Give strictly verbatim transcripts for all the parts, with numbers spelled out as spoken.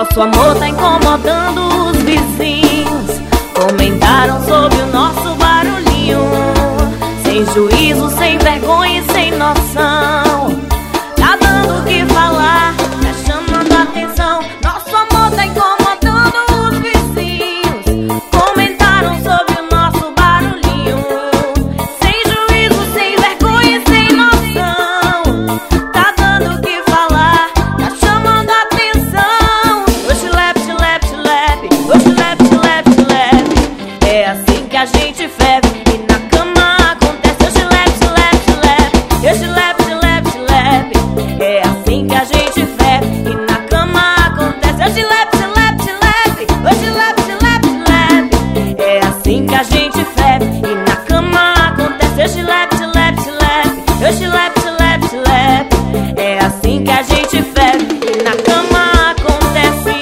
Nosso amor tá incomodando os vizinhos. Comentaram sobre o nosso barulhinho. Sem juízo, sem vergonha e sem noção. Tá dando o que falar, tá chamando a atenção. Nosso amor tá incomodando os vizinhos. Comentaram sobre o nosso barulhinho. Sem juízo, sem vergonha e sem noção. Tá dando o que falar, tá chamando a atenção. Oxe, lep, lep, lep. Oxe, lep, lep, lep. É assim que a gente ferve e na cama acontece. Oxe, lep, lep, lep. Oxe, lep, lep, lep. É assim que a gente ferve e na cama acontece. Oxe, lep, lep, lep. Oxe, lep, lep, lep. É assim que a gente ferve e na cama acontece. Oxe, lep, lep, lep. Oxe, lep, lep, lep. É assim que a gente ferve e na cama acontece.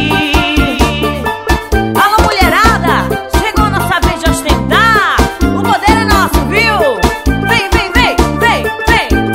Alô, mulherada, chegou a nossa vez de ostentar. O poder é nosso, viu? Vem, vem, vem, vem, vem.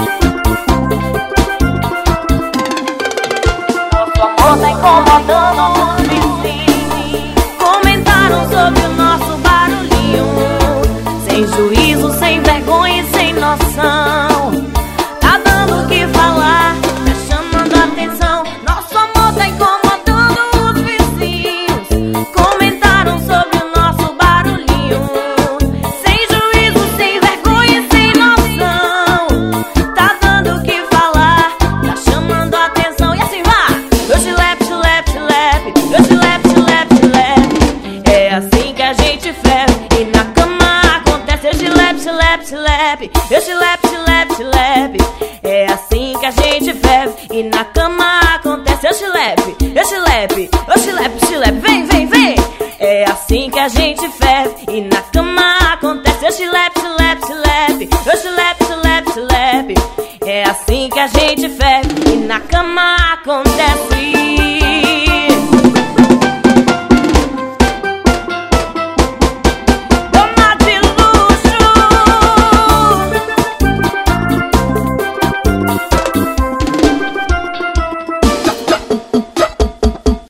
Nosso amor tá incomodando os vizinhos. Comentaram sobre o nosso barulhinho. Sem juízo, sem vergonha e sem noção. Tá dando o que falar, tá chamando a atenção. Nosso amor tá incomodando os vizinhos. Comentaram sobre o nosso barulhinho. Sem juízo, sem vergonha e sem noção. Tá dando o que falar, tá chamando a atenção. E assim vai. Oxe, lep, lep, lep. Oxe, lep, lep, lep. É assim que a gente ferve e na cama acontece. Oxe, lep, lep, lep. Oxe, lep, lep, lep. É assim que a gente ferve e na cama acontece. Oxe, lep, oxe, lep. Oxe, lep, oxe, lep. Vem, vem, vem. É assim que a gente ferve e na cama acontece. Oxe, lep, lep, lep. Oxe, lep, lep, lep. É assim que a gente ferve e na cama